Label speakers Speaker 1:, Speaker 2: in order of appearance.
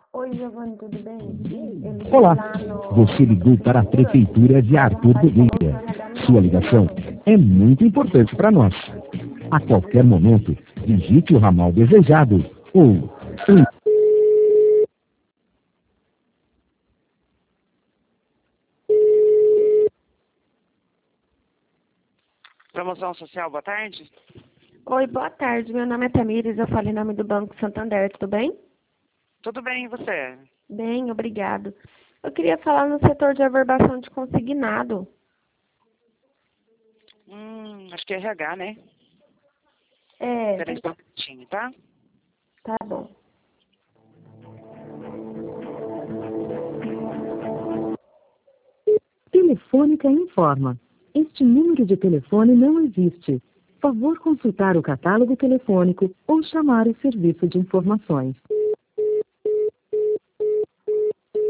Speaker 1: Oi, Giovanni, tudo bem? Eu liguei
Speaker 2: Olá,
Speaker 1: lá no...
Speaker 2: você ligou para a Prefeitura de Arthur do Guia. Sua ligação é muito importante para nós. A qualquer momento, digite o ramal desejado ou...
Speaker 3: Promoção social, boa tarde.
Speaker 1: Oi, boa tarde. Meu nome é Tamires, eu falo em nome do Banco Santander, tudo bem?
Speaker 3: Tudo bem, e você?
Speaker 1: Bem, obrigado. Eu queria falar no setor de averbação de consignado.
Speaker 3: Acho que é RH, né? Peraí só um minutinho, tá?
Speaker 1: Tá bom.
Speaker 4: Telefônica informa. Este número de telefone não existe. Favor consultar o catálogo telefônico ou chamar o serviço de informações.